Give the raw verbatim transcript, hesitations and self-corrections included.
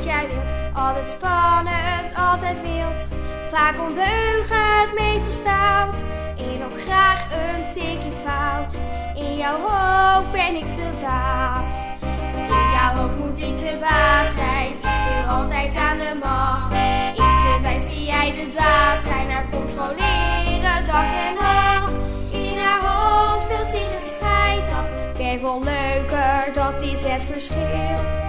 wat jij wilt. Altijd spannend, altijd wild. Vaak ondeugend, meestal stout. En ook graag een tikje fout. In jouw hoofd ben ik de baas. In jouw hoofd moet ik de baas zijn. Ik wil altijd aan de macht. Ik te wijs die jij de dwaas zijn. Haar controleren dag en nacht. In haar hoofd speelt zich een strijd af. Ben wel leuker, dat is het verschil.